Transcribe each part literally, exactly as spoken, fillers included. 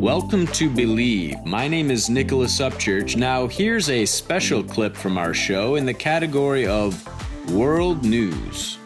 Welcome to Believe. My name is Nicholas Upchurch. Now, here's a special clip from our show in the category of World News.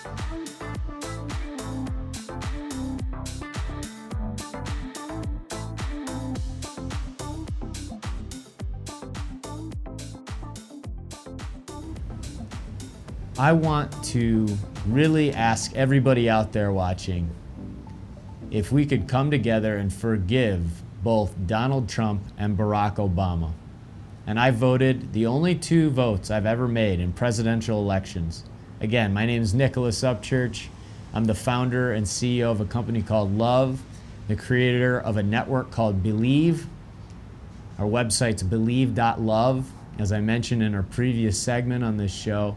I want to really ask everybody out there watching if we could come together and forgive both Donald Trump and Barack Obama. And I voted the only two votes I've ever made in presidential elections. Again, my name is Nicholas Upchurch. I'm the founder and C E O of a company called Love, the creator of a network called Believe. Our website's believe dot love, as I mentioned in our previous segment on this show.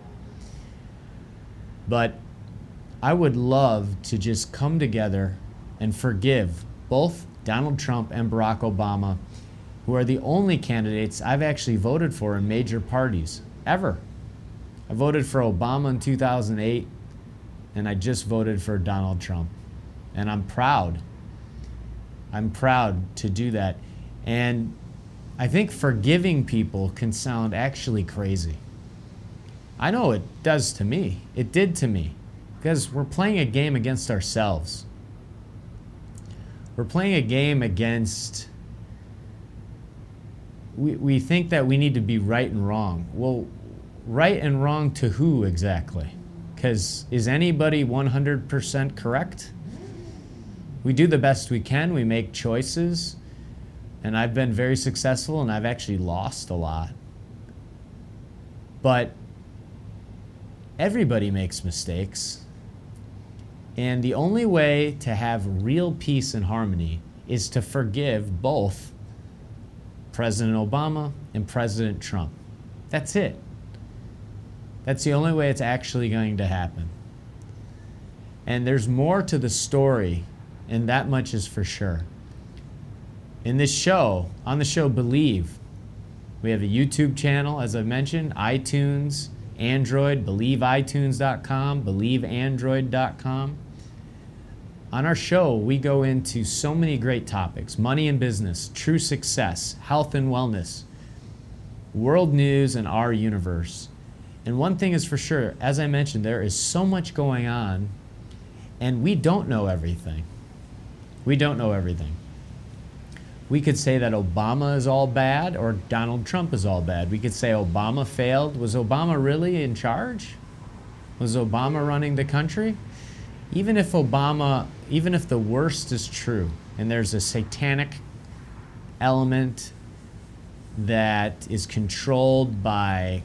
But I would love to just come together and forgive both Donald Trump and Barack Obama, who are the only candidates I've actually voted for in major parties, ever. I voted for Obama in two thousand eight, and I just voted for Donald Trump. And I'm proud. I'm proud to do that. And I think forgiving people can sound actually crazy. I know it does to me. It did to me. Because we're playing a game against ourselves. We're playing a game against... We, we think that we need to be right and wrong. Well, right and wrong to who exactly? Because is anybody one hundred percent correct? We do the best we can. We make choices. And I've been very successful, and I've actually lost a lot. But everybody makes mistakes. And the only way to have real peace and harmony is to forgive both President Obama and President Trump. That's it. That's the only way it's actually going to happen. And there's more to the story, and that much is for sure. In this show, on the show Believe, we have a YouTube channel, as I mentioned, iTunes, Android, believe itunes dot com, believe android dot com. On our show, we go into so many great topics: money and business, true success, health and wellness, world news, and our universe. And one thing is for sure, as I mentioned, there is so much going on, and we don't know everything. We don't know everything. We could say that Obama is all bad or Donald Trump is all bad. We could say Obama failed. Was Obama really in charge? Was Obama running the country? Even if Obama, even if the worst is true, and there's a satanic element that is controlled by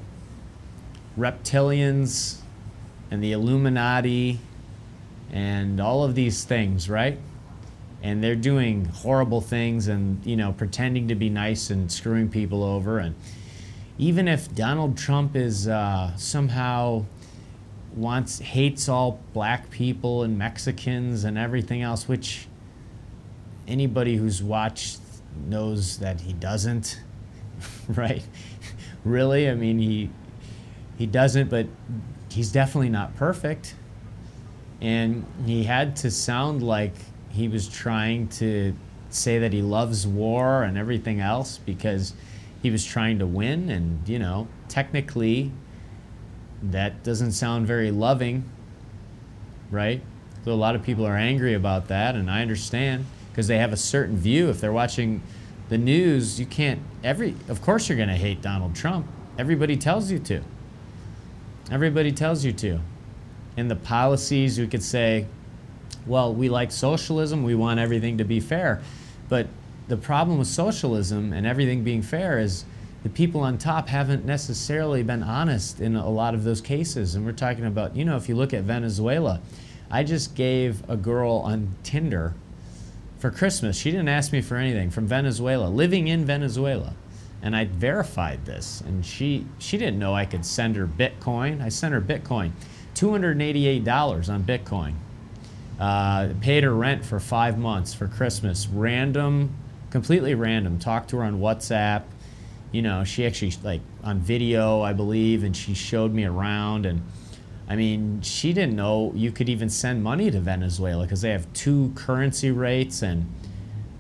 reptilians and the Illuminati and all of these things, right? And they're doing horrible things and, you know, pretending to be nice and screwing people over. And even if Donald Trump is uh, somehow wants, hates all black people and Mexicans and everything else, which anybody who's watched knows that he doesn't, right? Really? I mean, he, he doesn't, but he's definitely not perfect. And he had to sound like he was trying to say that he loves war and everything else because he was trying to win. And, you know, technically that doesn't sound very loving, right? So a lot of people are angry about that, and I understand because they have a certain view. If they're watching the news, you can't, every, of course you're going to hate Donald Trump. Everybody tells you to. Everybody tells you to. In the policies, you could say, well, we like socialism, we want everything to be fair. But the problem with socialism and everything being fair is the people on top haven't necessarily been honest in a lot of those cases. And we're talking about, you know, if you look at Venezuela, I just gave a girl on Tinder for Christmas, she didn't ask me for anything, from Venezuela, living in Venezuela. And I verified this, and she, she didn't know I could send her Bitcoin. I sent her Bitcoin, two hundred eighty-eight dollars on Bitcoin. Uh, paid her rent for five months for Christmas. Random, completely random. Talked to her on WhatsApp. You know, she actually, like, on video, I believe, and she showed me around. And, I mean, she didn't know you could even send money to Venezuela because they have two currency rates, and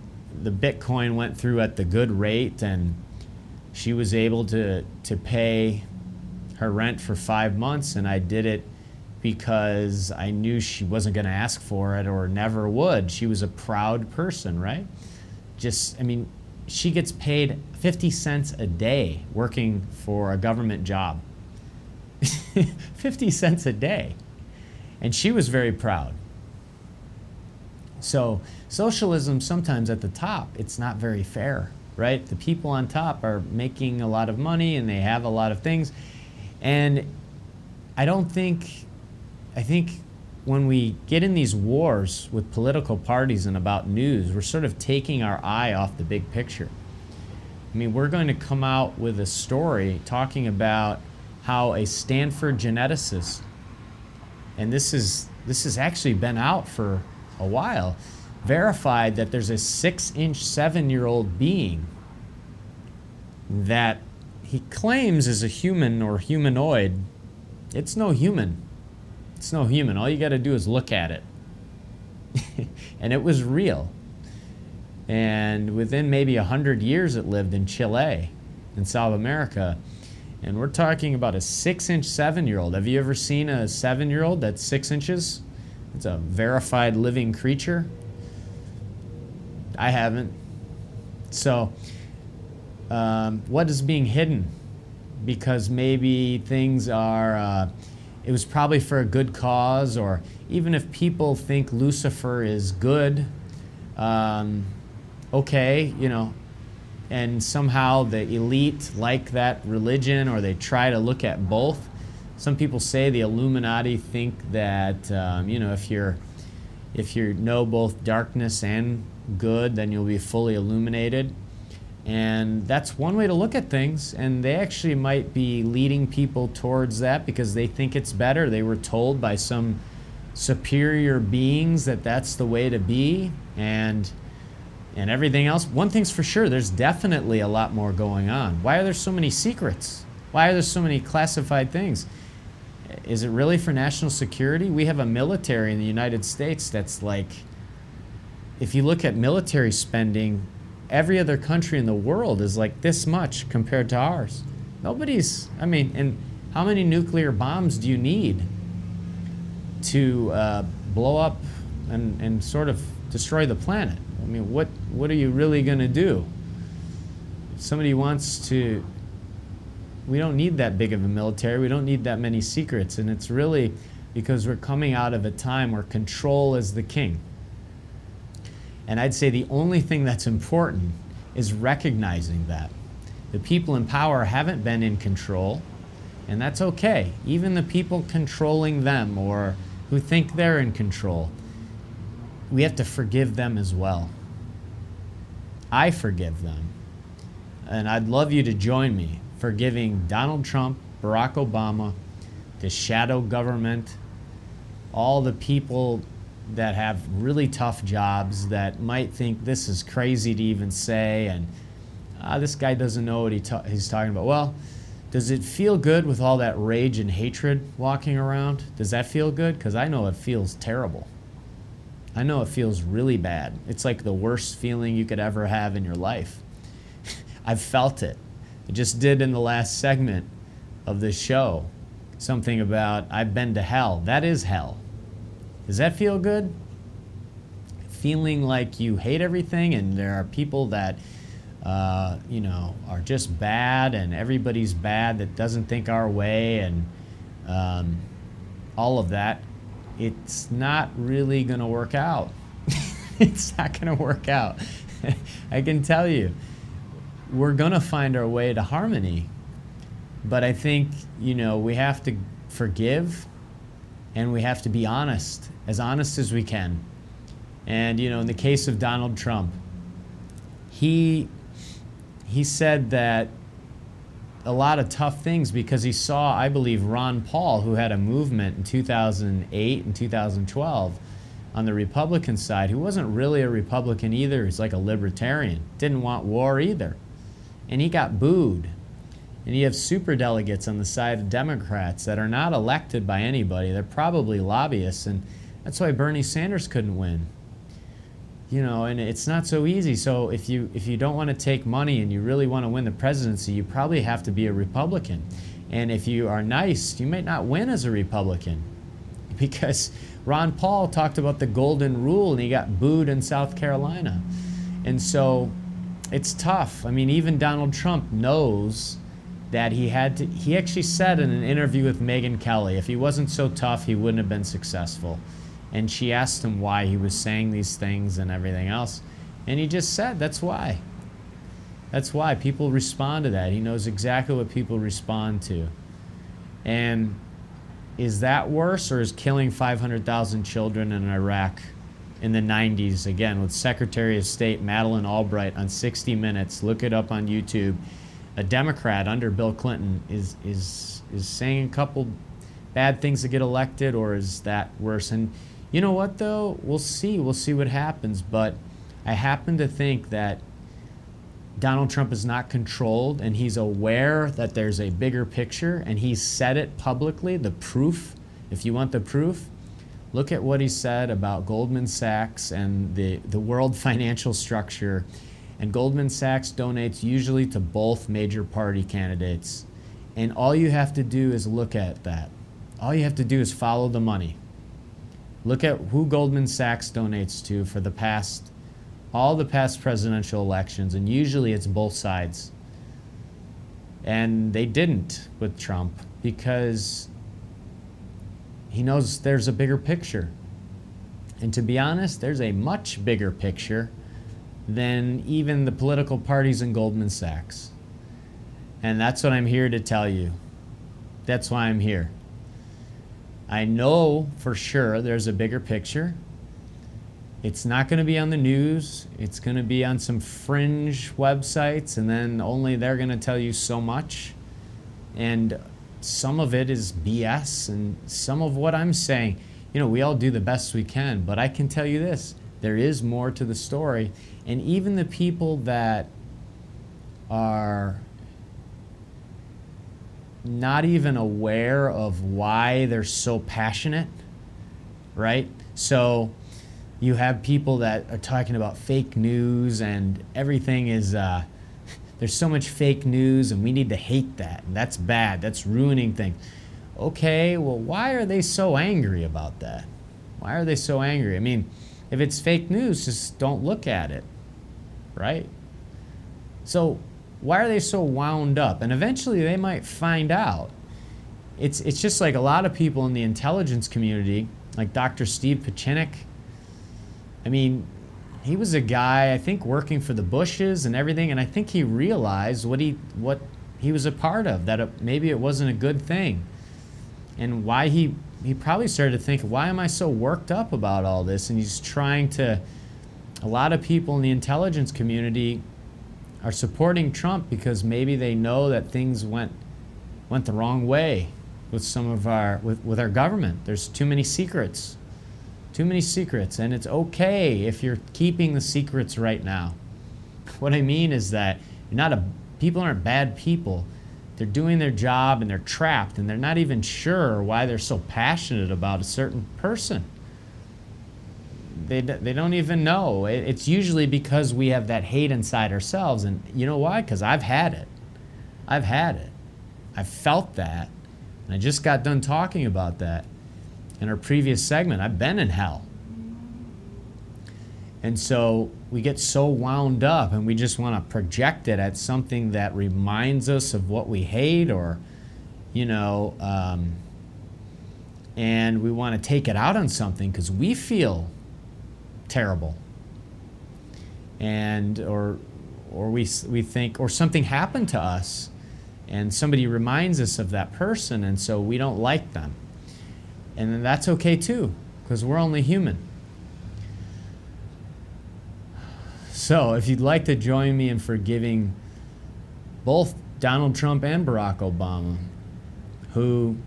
the Bitcoin went through at the good rate, and she was able to, to pay her rent for five months, and I did it because I knew she wasn't going to ask for it or never would. She was a proud person, right? Just, I mean, she gets paid fifty cents a day working for a government job. fifty cents a day. And she was very proud. So socialism, sometimes at the top, it's not very fair, right? The people on top are making a lot of money and they have a lot of things. And I don't think, I think when we get in these wars with political parties and about news, we're sort of taking our eye off the big picture. I mean, we're going to come out with a story talking about how a Stanford geneticist, and this is this has actually been out for a while, verified that there's a six-inch, seven-year-old being that he claims is a human or humanoid. It's no human. It's no human. All you got to do is look at it. And it was real. And within maybe a hundred years it lived in Chile, in South America. And we're talking about a six-inch seven-year-old. Have you ever seen a seven-year-old that's six inches? It's a verified living creature. I haven't. So um, what is being hidden? Because maybe things are, uh, it was probably for a good cause, or even if people think Lucifer is good, um, okay, you know, and somehow the elite like that religion, or they try to look at both. Some people say the Illuminati think that, um, you know, if you're, if you know both darkness and good, then you'll be fully illuminated. And that's one way to look at things, and they actually might be leading people towards that because they think it's better. They were told by some superior beings that that's the way to be, and and everything else. One thing's for sure, there's definitely a lot more going on. Why are there so many secrets? Why are there so many classified things? Is it really for national security? We have a military in the United States that's like, if you look at military spending, every other country in the world is like this much compared to ours. Nobody's, I mean, and how many nuclear bombs do you need to uh, blow up and, and sort of destroy the planet? I mean, what, what are you really going to do? If somebody wants to, we don't need that big of a military. We don't need that many secrets. And it's really because we're coming out of a time where control is the king. And I'd say the only thing that's important is recognizing that. The people in power haven't been in control, and that's okay. Even the people controlling them or who think they're in control, we have to forgive them as well. I forgive them. And I'd love you to join me forgiving Donald Trump, Barack Obama, the shadow government, all the people that have really tough jobs that might think this is crazy to even say, and uh, this guy doesn't know what he ta- he's talking about. Well, does it feel good with all that rage and hatred walking around? Does that feel good? Because I know it feels terrible. I know it feels really bad. It's like the worst feeling you could ever have in your life. I've felt it. I just did in the last segment of this show something about I've been to hell. That is hell. Does that feel good? Feeling like you hate everything and there are people that, uh, you know, are just bad and everybody's bad that doesn't think our way and um, all of that. It's not really going to work out. It's not going to work out. I can tell you. We're going to find our way to harmony. But I think, you know, we have to forgive and we have to be honest, as honest as we can. And, you know, in the case of Donald Trump, he, he said that a lot of tough things because he saw, I believe, Ron Paul, who had a movement in two thousand eight and two thousand twelve on the Republican side, who wasn't really a Republican either. He's like a libertarian, didn't want war either. And he got booed. And you have superdelegates on the side of Democrats that are not elected by anybody. They're probably lobbyists, and that's why Bernie Sanders couldn't win. You know, and it's not so easy. So if you if you don't want to take money and you really want to win the presidency, you probably have to be a Republican. And if you are nice, you might not win as a Republican, because Ron Paul talked about the golden rule and he got booed in South Carolina. And so it's tough. I mean, even Donald Trump knows that he had to, he actually said in an interview with Megyn Kelly, if he wasn't so tough, he wouldn't have been successful. And she asked him why he was saying these things and everything else. And he just said, that's why. That's why. People respond to that. He knows exactly what people respond to. And is that worse, or is killing five hundred thousand children in Iraq in the nineties, again, with Secretary of State Madeleine Albright on sixty minutes, look it up on YouTube, a Democrat under Bill Clinton is, is, is saying a couple bad things to get elected, or is that worse? And you know what, though? We'll see. We'll see what happens. But I happen to think that Donald Trump is not controlled, and he's aware that there's a bigger picture, and he's said it publicly. The proof, if you want the proof, look at what he said about Goldman Sachs and the, the world financial structure. And Goldman Sachs donates usually to both major party candidates. And all you have to do is look at that. All you have to do is follow the money. Look at who Goldman Sachs donates to for the past, all the past presidential elections, and usually it's both sides. And they didn't with Trump because he knows there's a bigger picture. And to be honest, there's a much bigger picture than even the political parties in Goldman Sachs. And that's what I'm here to tell you. That's why I'm here. I know for sure there's a bigger picture. It's not going to be on the news. It's going to be on some fringe websites, and then only they're going to tell you so much. And some of it is B S, and some of what I'm saying, you know, we all do the best we can, but I can tell you this, there is more to the story. And even the people that are not even aware of why they're so passionate, right? So you have people that are talking about fake news, and everything is, uh, there's so much fake news and we need to hate that. And that's bad. That's ruining things. Okay, well, why are they so angry about that? Why are they so angry? I mean, if it's fake news, just don't look at it, right? So why are they so wound up? And eventually they might find out. It's, it's just like a lot of people in the intelligence community, like Doctor Steve Pieczenik. I mean, he was a guy, I think, working for the Bushes and everything, and I think he realized what he, what he was a part of, that it, maybe it wasn't a good thing. And why he, he probably started to think, why am I so worked up about all this? And he's trying to, a lot of people in the intelligence community are supporting Trump because maybe they know that things went went the wrong way with some of our with, with our government. There's too many secrets. Too many secrets, and it's okay if you're keeping the secrets right now. What I mean is that you're not a people aren't bad people. They're doing their job and they're trapped, and they're not even sure why they're so passionate about a certain person. They, they don't even know. It's usually because we have that hate inside ourselves. And you know why? Because I've had it. I've had it. I've felt that. And I just got done talking about that in our previous segment. I've been in hell. And so we get so wound up and we just want to project it at something that reminds us of what we hate, or, you know, um, and we want to take it out on something because we feel terrible, and or or we we think, or something happened to us and somebody reminds us of that person, and so we don't like them. And then that's okay too, because we're only human. So if you'd like to join me in forgiving both Donald Trump and Barack Obama, who,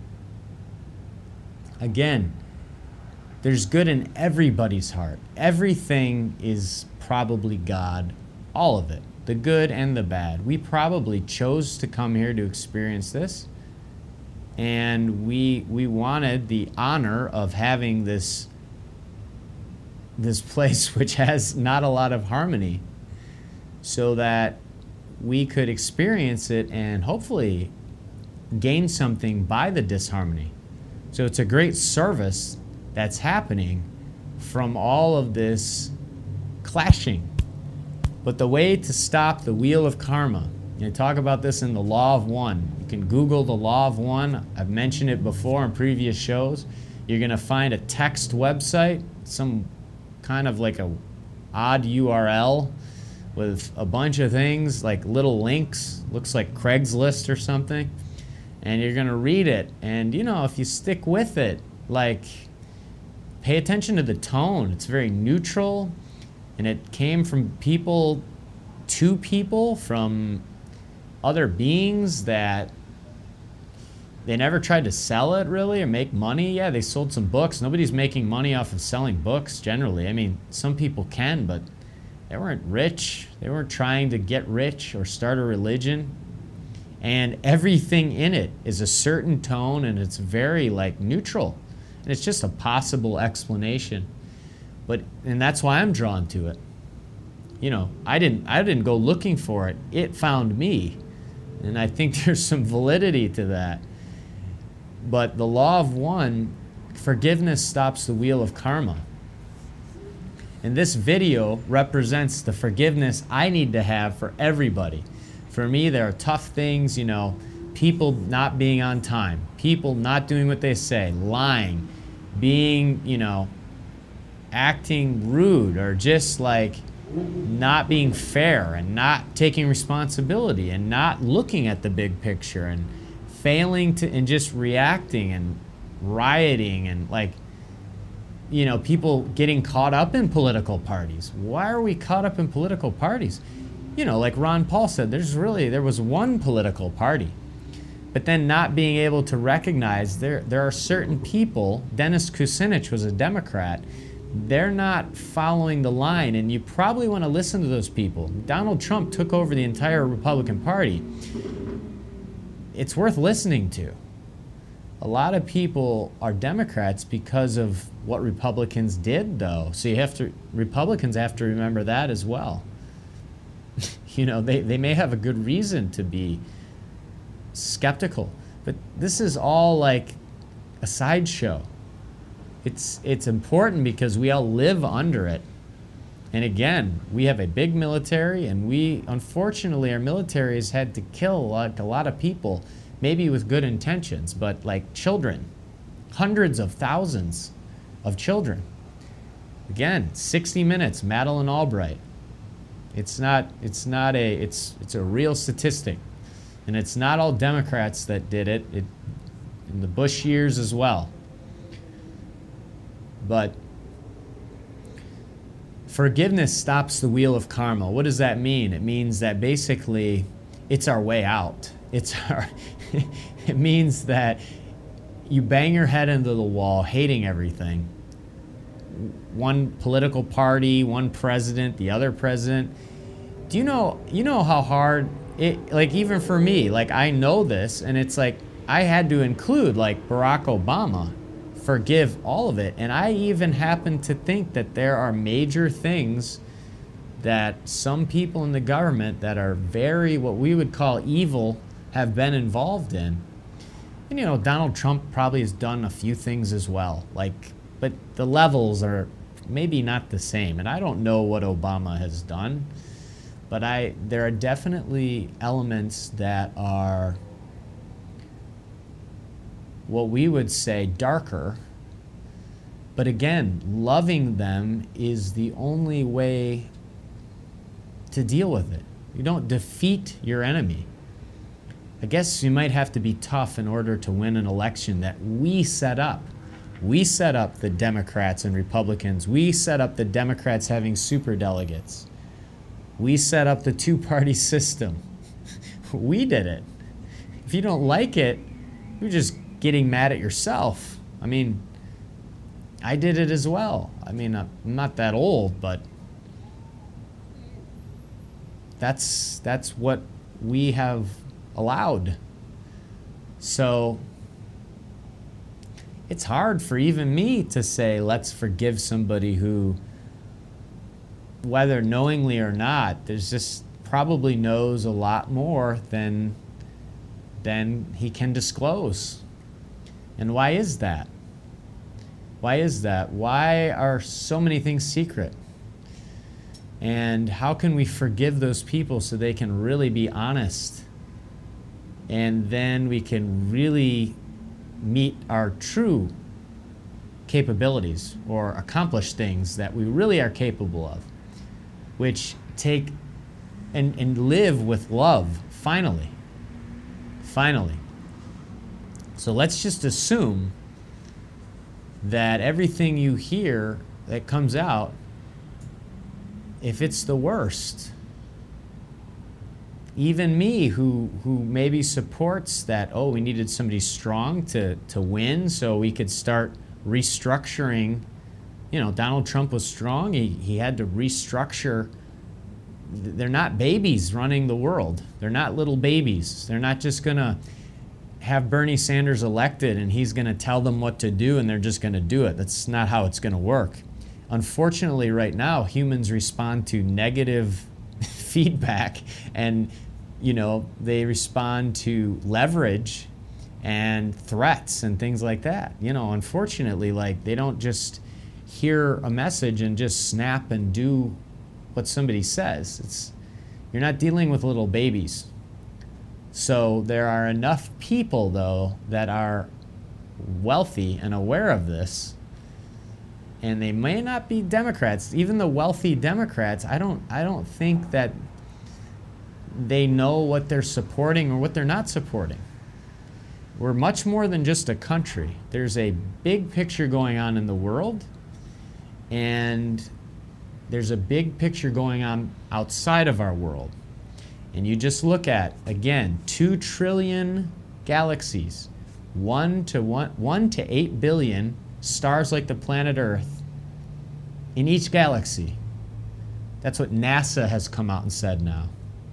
again, there's good in everybody's heart. Everything is probably God, all of it, the good and the bad. We probably chose to come here to experience this, and we we wanted the honor of having this this place which has not a lot of harmony so that we could experience it and hopefully gain something by the disharmony. So it's a great service that's happening from all of this clashing. But the way to stop the wheel of karma, you talk about this in the Law of One. You can Google the Law of One. I've mentioned it before in previous shows. You're going to find a text website, some kind of like a odd U R L with a bunch of things, like little links, looks like Craigslist or something. And you're going to read it. And, you know, if you stick with it, like, pay attention to the tone. It's very neutral. And it came from people to people, from other beings that they never tried to sell it really or make money. Yeah, they sold some books. Nobody's making money off of selling books generally. I mean, some people can, but they weren't rich. They weren't trying to get rich or start a religion. And everything in it is a certain tone, and it's very like neutral. And it's just a possible explanation. But and that's why I'm drawn to it. You know, I didn't I didn't go looking for it. It found me. And I think there's some validity to that. But the Law of One, forgiveness stops the wheel of karma. And this video represents the forgiveness I need to have for everybody. For me, there are tough things, you know, people not being on time, people not doing what they say, lying, being, you know, acting rude, or just like not being fair and not taking responsibility and not looking at the big picture and failing to, and just reacting and rioting and like, you know, people getting caught up in political parties. Why are we caught up in political parties? You know, like Ron Paul said, there's really, there was one political party. But then not being able to recognize there, there are certain people, Dennis Kucinich was a Democrat, they're not following the line, and you probably want to listen to those people. Donald Trump took over the entire Republican Party. It's worth listening to. A lot of people are Democrats because of what Republicans did, though. So you have to, Republicans have to remember that as well. You know, they, they may have a good reason to be skeptical, but this is all like a sideshow. It's, it's important because we all live under it. And again, we have a big military, and we, unfortunately, our military has had to kill like a lot of people, maybe with good intentions, but like children, hundreds of thousands of children. Again, sixty minutes, Madeleine Albright. It's not, it's not a, it's, it's a real statistic. And it's not all Democrats that did it, it in the Bush years as well. But forgiveness stops the wheel of karma. What does that mean? It means that basically it's our way out. It's our, it means that you bang your head into the wall, hating everything. One political party, one president, the other president. Do you know, you know how hard it, like even for me, like I know this, and it's like I had to include like Barack Obama, forgive all of it. And I even happen to think that there are major things that some people in the government that are very, what we would call evil, have been involved in. And you know, Donald Trump probably has done a few things as well, like, but the levels are maybe not the same. And I don't know what Obama has done, but I, there are definitely elements that are what we would say darker. But again, loving them is the only way to deal with it. You don't defeat your enemy. I guess you might have to be tough in order to win an election that we set up. We set up the Democrats and Republicans. We set up the Democrats having superdelegates. We set up the two-party system. We did it. If you don't like it, you're just getting mad at yourself. I mean, I did it as well. I mean, I'm not that old, but that's that's what we have allowed. So it's hard for even me to say, let's forgive somebody who whether knowingly or not, there's just probably knows a lot more than than he can disclose. And why is that? Why is that? Why are so many things secret? And how can we forgive those people so they can really be honest? And then we can really meet our true capabilities or accomplish things that we really are capable of, which take and, and live with love, finally. Finally. So let's just assume that everything you hear that comes out, if it's the worst, even me who who maybe supports that, oh, we needed somebody strong to, to win so we could start restructuring. You know, Donald Trump was strong. He, he had to restructure. They're not babies running the world. They're not little babies. They're not just going to have Bernie Sanders elected and he's going to tell them what to do and they're just going to do it. That's not how it's going to work. Unfortunately, right now, humans respond to negative feedback and, you know, they respond to leverage and threats and things like that. You know, unfortunately, like, they don't just hear a message and just snap and do what somebody says. It's, you're not dealing with little babies. So there are enough people, though, that are wealthy and aware of this, and they may not be Democrats. Even the wealthy Democrats, I don't, I don't think that they know what they're supporting or what they're not supporting. We're much more than just a country. There's a big picture going on in the world, and there's a big picture going on outside of our world. And you just look at, again, two trillion galaxies, one to one, one to eight billion stars like the planet Earth in each galaxy. That's what NASA has come out and said now.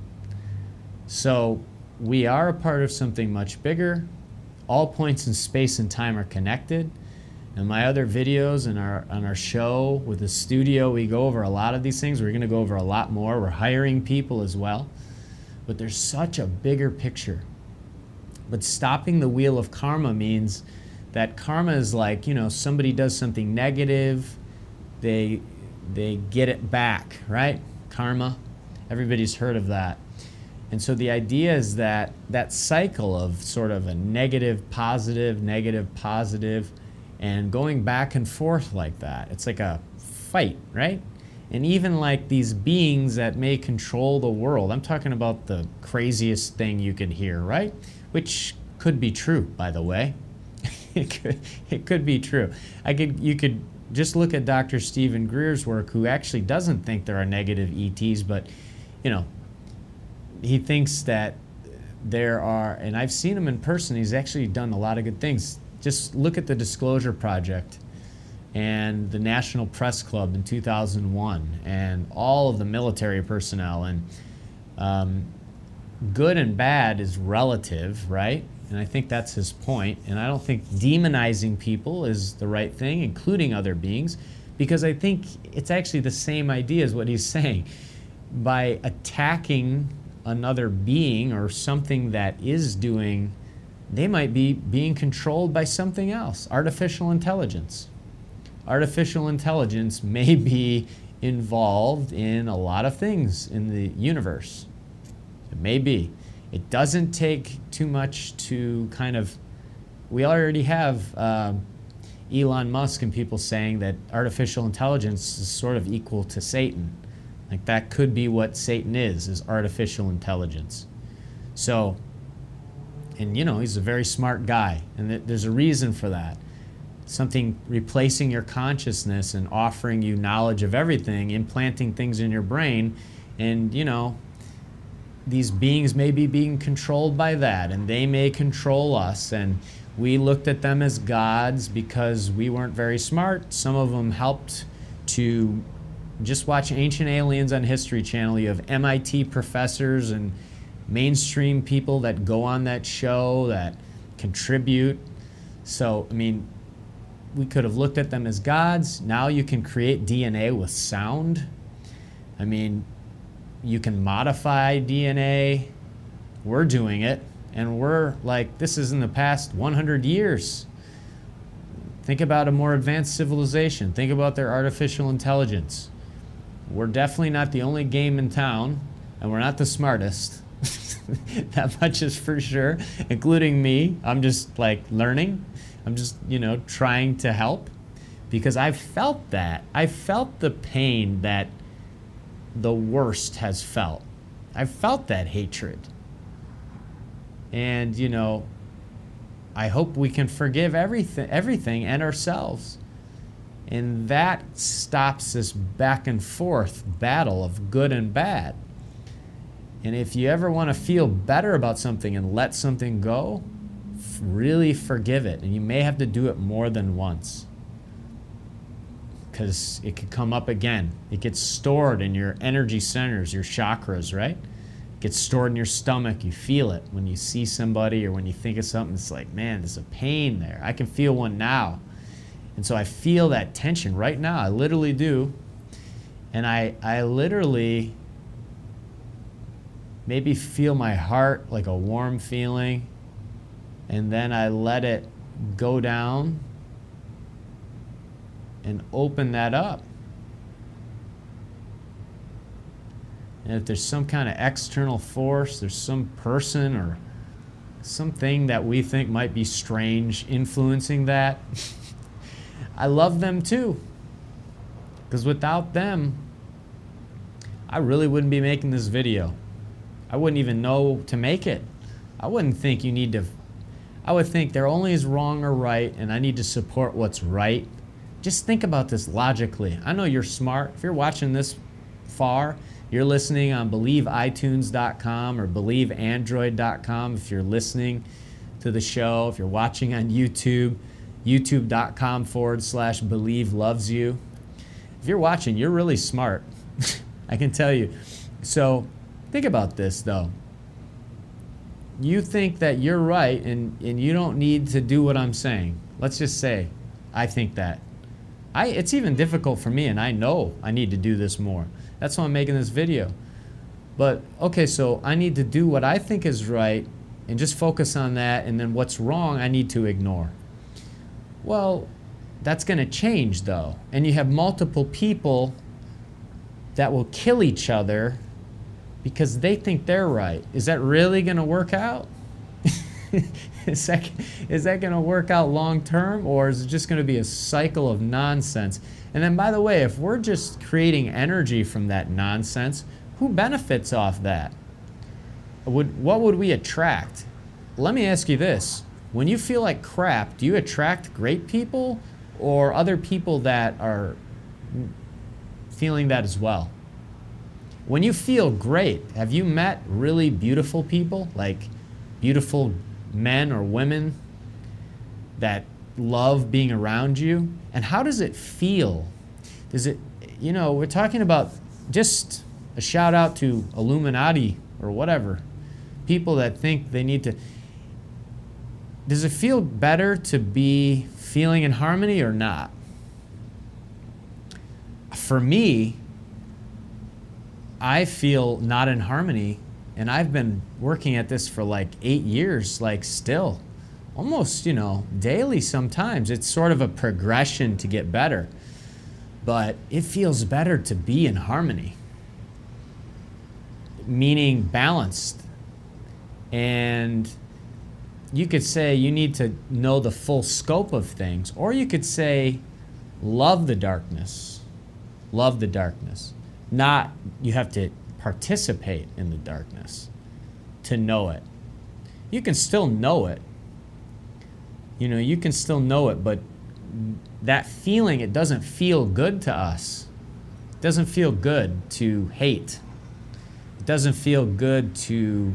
So we are a part of something much bigger. All points in space and time are connected. In my other videos and our, on our show with the studio, we go over a lot of these things. We're going to go over a lot more. We're hiring people as well. But there's such a bigger picture. But stopping the wheel of karma means that karma is like, you know, somebody does something negative, they, they get it back, right? Karma. Everybody's heard of that. And so the idea is that that cycle of sort of a negative, positive, negative, positive, and going back and forth like that. It's like a fight, right? And even like these beings that may control the world. I'm talking about the craziest thing you could hear, right? Which could be true, by the way. it could it could be true. I could you could just look at Doctor Stephen Greer's work, who actually doesn't think there are negative E Ts, but you know, he thinks that there are, and I've seen him in person. He's actually done a lot of good things. Just look at the Disclosure Project and the National Press Club in two thousand one, and all of the military personnel. And um, good and bad is relative, right? And I think that's his point. And I don't think demonizing people is the right thing, including other beings, because I think it's actually the same idea as what he's saying. By attacking another being or something that is doing, they might be being controlled by something else, artificial intelligence. Artificial intelligence may be involved in a lot of things in the universe. It may be. It doesn't take too much to kind of, we already have uh, Elon Musk and people saying that artificial intelligence is sort of equal to Satan. Like that could be what Satan is, is artificial intelligence. So, and you know, he's a very smart guy, and th there's a reason for that. Something replacing your consciousness and offering you knowledge of everything, implanting things in your brain, and you know, these beings may be being controlled by that, and they may control us, and we looked at them as gods because we weren't very smart. Some of them helped to just watch Ancient Aliens on History Channel. You have M I T professors and mainstream people that go on that show that contribute. So, I mean, we could have looked at them as gods. Now you can create D N A with sound. I mean, you can modify D N A. We're doing it. And we're like, this is in the past one hundred years. Think about a more advanced civilization. Think about their artificial intelligence. We're definitely not the only game in town, and we're not the smartest. That much is for sure, including me. I'm just like learning. I'm just, you know, trying to help because I've felt that. I felt the pain that the worst has felt. I've felt that hatred. And, you know, I hope we can forgive everything, everything and ourselves. And that stops this back and forth battle of good and bad. And if you ever want to feel better about something and let something go, f- really forgive it. And you may have to do it more than once, because it could come up again. It gets stored in your energy centers, your chakras, right? It gets stored in your stomach. You feel it when you see somebody or when you think of something. It's like, man, there's a pain there. I can feel one now. And so I feel that tension right now. I literally do. And I, I literally maybe feel my heart like a warm feeling. And then I let it go down and open that up. And if there's some kind of external force, there's some person or something that we think might be strange influencing that, I love them too. Because without them, I really wouldn't be making this video. I wouldn't even know to make it. I wouldn't think you need to, I would think there only is wrong or right, and I need to support what's right. Just think about this logically. I know you're smart. If you're watching this far, you're listening on believe i tunes dot com or believe android dot com. If you're listening to the show, if you're watching on YouTube, youtube.com forward slash believe loves you. If you're watching, you're really smart. I can tell you. So think about this though. You think that you're right and, and you don't need to do what I'm saying. Let's just say, I think that. I, it's even difficult for me, and I know I need to do this more. That's why I'm making this video. But, okay, so I need to do what I think is right and just focus on that, and then what's wrong I need to ignore. Well, that's going to change, though. And you have multiple people that will kill each other because they think they're right. Is that really going to work out? Is that, is that going to work out long term, or is it just going to be a cycle of nonsense? And then, by the way, if we're just creating energy from that nonsense, who benefits off that? Would, what would we attract? Let me ask you this. When you feel like crap, do you attract great people or other people that are feeling that as well? When you feel great, have you met really beautiful people, like beautiful men or women that love being around you? And how does it feel? Does it, you know, we're talking about just a shout out to Illuminati or whatever, people that think they need to. Does it feel better to be feeling in harmony or not? For me, I feel not in harmony. And I've been working at this for like eight years, like still, almost, you know, daily sometimes. It's sort of a progression to get better. But it feels better to be in harmony, meaning balanced. And you could say you need to know the full scope of things, or you could say love the darkness, love the darkness. Not you have to participate in the darkness to know it. You can still know it. You know, you can still know it, but that feeling, it doesn't feel good to us. It doesn't feel good to hate. It doesn't feel good to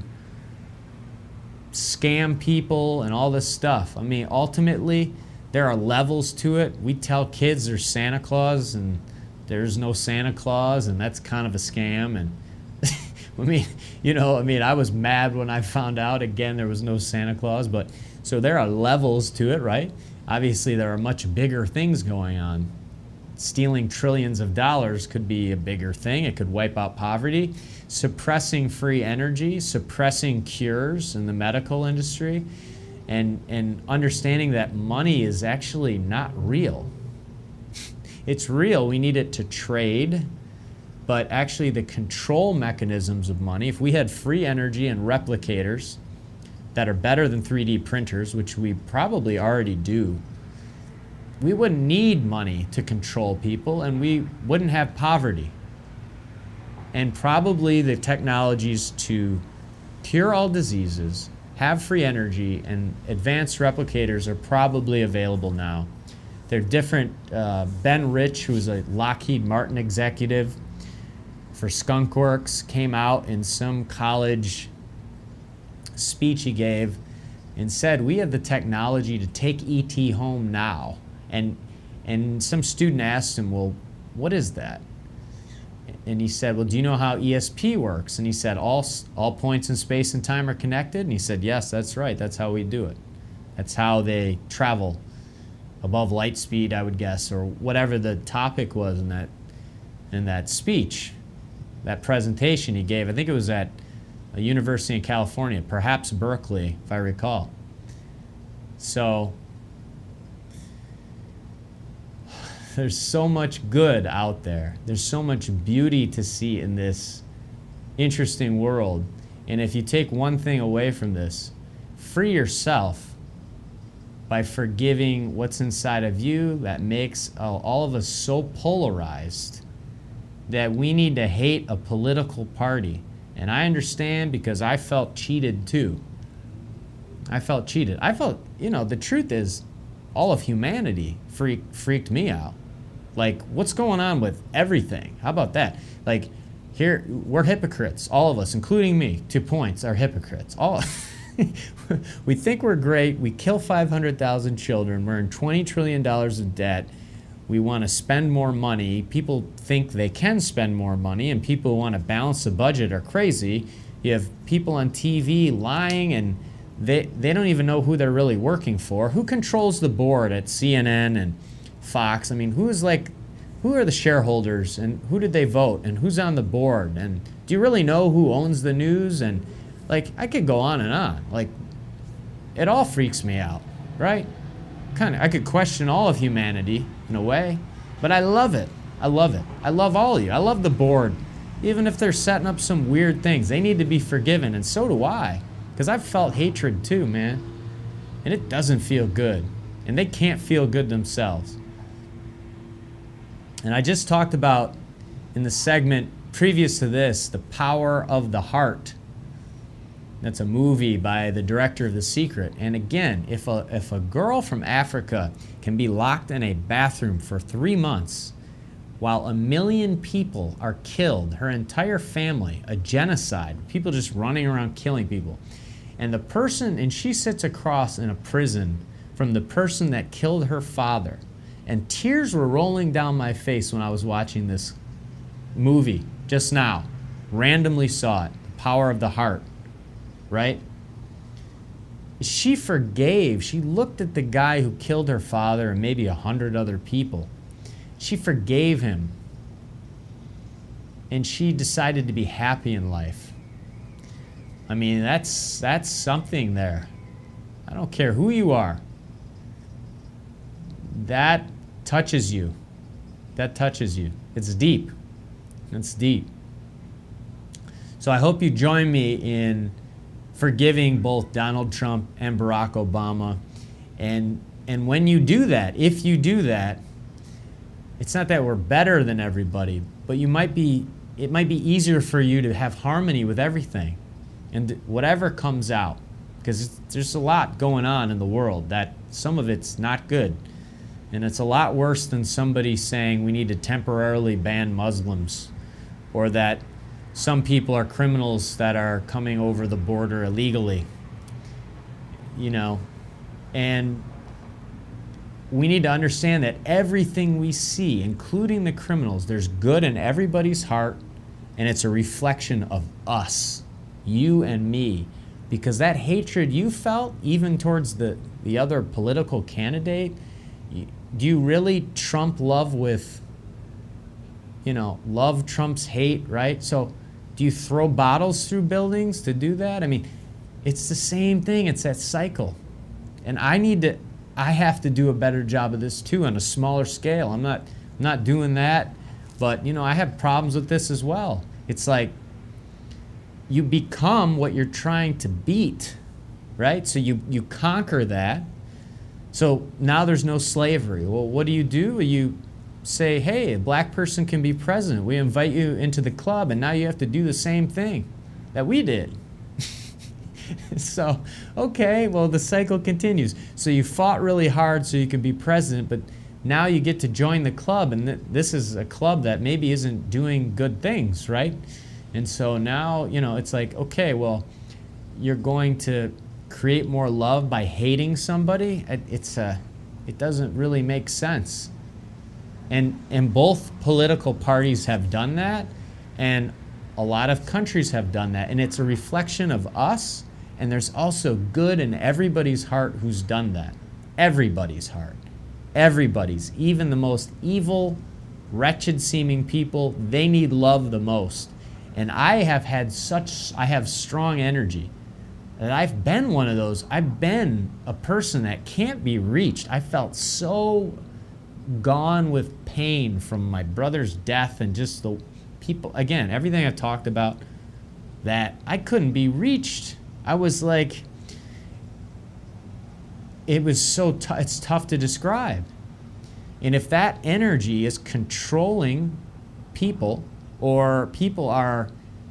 scam people and all this stuff. I mean, ultimately, there are levels to it. We tell kids there's Santa Claus and there's no Santa Claus, and that's kind of a scam. And I mean, you know, I mean, I was mad when I found out, again, there was no Santa Claus. But so there are levels to it, right? Obviously, there are much bigger things going on. stealing trillions of dollars could be a bigger thing. It could wipe out poverty. Suppressing free energy, suppressing cures in the medical industry, and, and understanding that money is actually not real. It's real. We need it to trade, but actually the control mechanisms of money, if we had free energy and replicators that are better than three D printers, which we probably already do, we wouldn't need money to control people, and we wouldn't have poverty. And probably the technologies to cure all diseases, have free energy, and advanced replicators are probably available now. They're different. Uh, Ben Rich, who was a Lockheed Martin executive for Skunk Works, came out in some college speech he gave and said, we have the technology to take E T home now. And, and some student asked him, well, what is that? And he said, well, do you know how E S P works? And he said, all, all points in space and time are connected? And he said, yes, that's right. That's how we do it. That's how they travel above light speed, I would guess, or whatever the topic was in that, in that speech, that presentation he gave. I think it was at a university in California, perhaps Berkeley, if I recall. So there's so much good out there. There's so much beauty to see in this interesting world. And if you take one thing away from this, free yourself by forgiving what's inside of you that makes uh, all of us so polarized that we need to hate a political party. And I understand, because I felt cheated too. I felt cheated. I felt, you know, the truth is, all of humanity freak, freaked me out. Like, what's going on with everything? How about that? Like, here, we're hypocrites, all of us, including me. Two points are hypocrites. All we think we're great. We kill five hundred thousand children. We're in twenty trillion dollars of debt. We want to spend more money. People think they can spend more money, and people who want to balance the budget are crazy. You have people on T V lying, and they, they don't even know who they're really working for. Who controls the board at C N N and Fox? I mean, who is like, who are the shareholders, and who did they vote, and who's on the board? And do you really know who owns the news? And like, I could go on and on. Like, it all freaks me out, right? Kind of, I could question all of humanity in a way, but I love it. I love it. I love all of you. I love the board. Even if they're setting up some weird things, they need to be forgiven, and so do I, because I've felt hatred too, man, and it doesn't feel good, and they can't feel good themselves. And I just talked about, in the segment previous to this, The Power of the Heart. That's a movie by the director of The Secret. And again, if a, if a girl from Africa can be locked in a bathroom for three months while a million people are killed, her entire family, a genocide, people just running around killing people, and the person, and she sits across in a prison from the person that killed her father, and tears were rolling down my face when I was watching this movie just now. Randomly saw it, The Power of the Heart. Right? She forgave. She looked at the guy who killed her father and maybe a hundred other people. She forgave him. And she decided to be happy in life. I mean, that's, that's something there. I don't care who you are. That touches you. That touches you. It's deep. It's deep. So I hope you join me in forgiving both Donald Trump and Barack Obama. And, and when you do that, if you do that, it's not that we're better than everybody, but you might be, it might be easier for you to have harmony with everything. And whatever comes out, because there's a lot going on in the world that some of it's not good. And it's a lot worse than somebody saying we need to temporarily ban Muslims, or that some people are criminals that are coming over the border illegally, you know. And we need to understand that everything we see, including the criminals, there's good in everybody's heart, and it's a reflection of us, you and me. Because that hatred you felt, even towards the, the other political candidate, you, do you really trump love with you know, love trumps hate, right? So do you throw bottles through buildings to do that? I mean, it's the same thing. It's that cycle. And I need to, I have to do a better job of this too on a smaller scale. I'm not, I'm not doing that, but you know, I have problems with this as well. It's like you become what you're trying to beat, right? So you, you conquer that. So now there's no slavery. Well, what do you do? You say, hey, a black person can be president. We invite you into the club, and now you have to do the same thing that we did. So, okay, well, the cycle continues. So you fought really hard so you could be president, but now you get to join the club, and th this is a club that maybe isn't doing good things, right? And so now, you know, it's like, okay, well, you're going to create more love by hating somebody. It, it's a, it doesn't really make sense. And, and both political parties have done that, and a lot of countries have done that, and it's a reflection of us, and there's also good in everybody's heart who's done that. Everybody's heart. Everybody's. Even the most evil, wretched-seeming people, they need love the most. And I have had such, I have strong energy, that I've been one of those. I've been a person that can't be reached. I felt so gone with pain from my brother's death and just the people, again, everything I talked about, that I couldn't be reached. I was like, it was so, t it's tough to describe. And if that energy is controlling people, or people are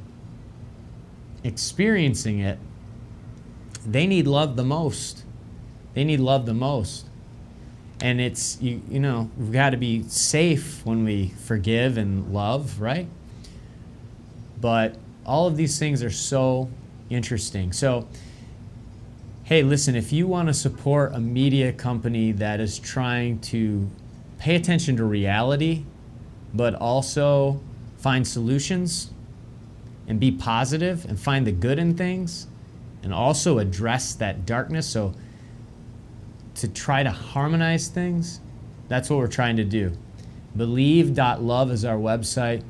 experiencing it, they need love the most. They need love the most. And it's, you, you know, we've got to be safe when we forgive and love, right? But all of these things are so interesting. So, hey, listen, if you want to support a media company that is trying to pay attention to reality, but also find solutions and be positive and find the good in things, and also address that darkness, so to try to harmonize things, that's what we're trying to do. believe dot love is our website.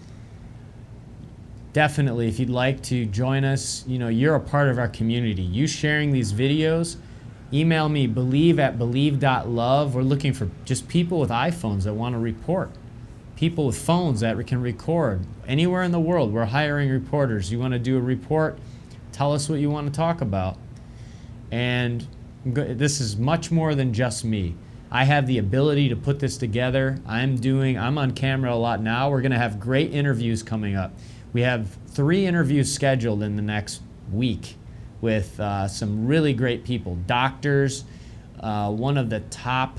Definitely, if you'd like to join us, you know, you're a part of our community. You sharing these videos, email me, believe at believe dot love. We're looking for just people with iPhones that want to report. People with phones that can record. Anywhere in the world, we're hiring reporters. You want to do a report? Tell us what you want to talk about. And this is much more than just me. I have the ability to put this together. I'm doing, I'm on camera a lot now. We're going to have great interviews coming up. We have three interviews scheduled in the next week with uh, some really great people. Doctors, uh, one of the top,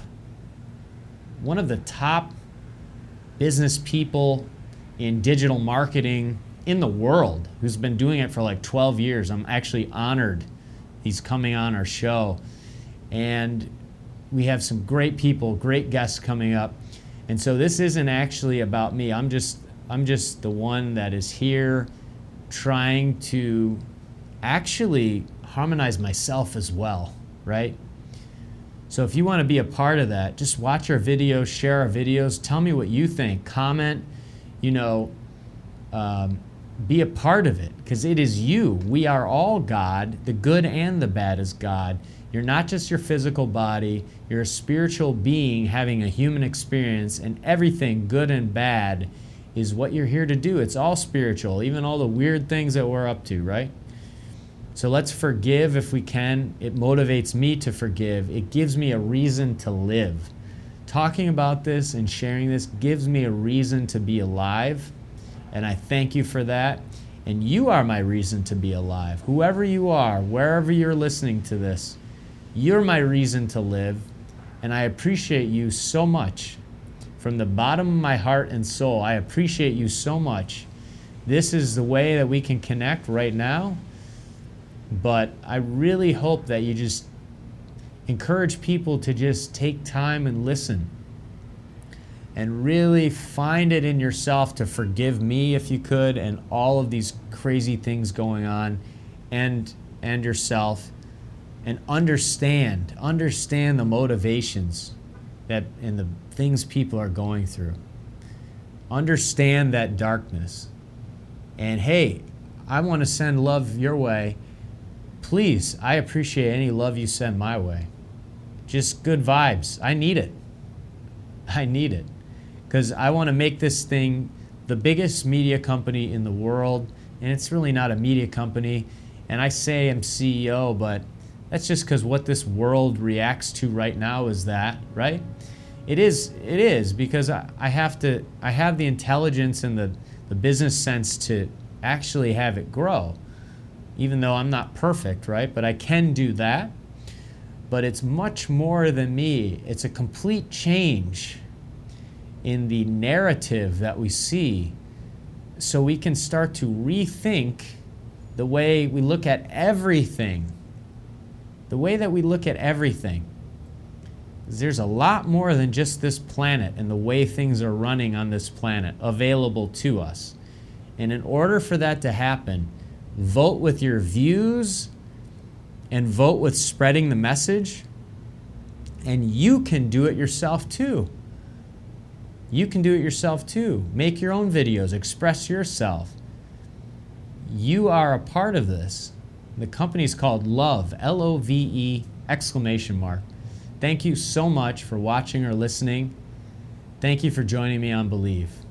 one of the top business people in digital marketing in the world, who's been doing it for like twelve years. I'm actually honored he's coming on our show. And we have some great people, great guests coming up. And so this isn't actually about me. I'm just, I'm just the one that is here trying to actually harmonize myself as well, right? So if you want to be a part of that, just watch our videos, share our videos, tell me what you think, comment, you know, um, be a part of it, because it is you. We are all God. The good and the bad is God. You're not just your physical body. You're a spiritual being having a human experience, and everything good and bad is what you're here to do. It's all spiritual, even all the weird things that we're up to, right? So let's forgive if we can. It motivates me to forgive. It gives me a reason to live. Talking about this and sharing this gives me a reason to be alive. And I thank you for that. And you are my reason to be alive. Whoever you are, wherever you're listening to this, you're my reason to live. And I appreciate you so much. From the bottom of my heart and soul, I appreciate you so much. This is the way that we can connect right now. But I really hope that you just encourage people to just take time and listen. And really find it in yourself to forgive me if you could, and all of these crazy things going on, and and yourself, and understand, understand the motivations that and the things people are going through. understand that darkness. And hey, I want to send love your way. Please, I appreciate any love you send my way. Just good vibes. I need it. I need it. Because I want to make this thing the biggest media company in the world. And it's really not a media company. And I say I'm C E O, but that's just because what this world reacts to right now is that, right? It is, it is, because I, I have to, I have the intelligence and the, the business sense to actually have it grow. Even though I'm not perfect, right? But I can do that. But it's much more than me. It's a complete change in the narrative that we see, so we can start to rethink the way we look at everything. The way that we look at everything. There's a lot more than just this planet and the way things are running on this planet available to us. And in order for that to happen, vote with your views and vote with spreading the message. And you can do it yourself too. You can do it yourself too. Make your own videos, express yourself. You are a part of this. The company's called Love, L O V E exclamation mark. Thank you so much for watching or listening. Thank you for joining me on Believe.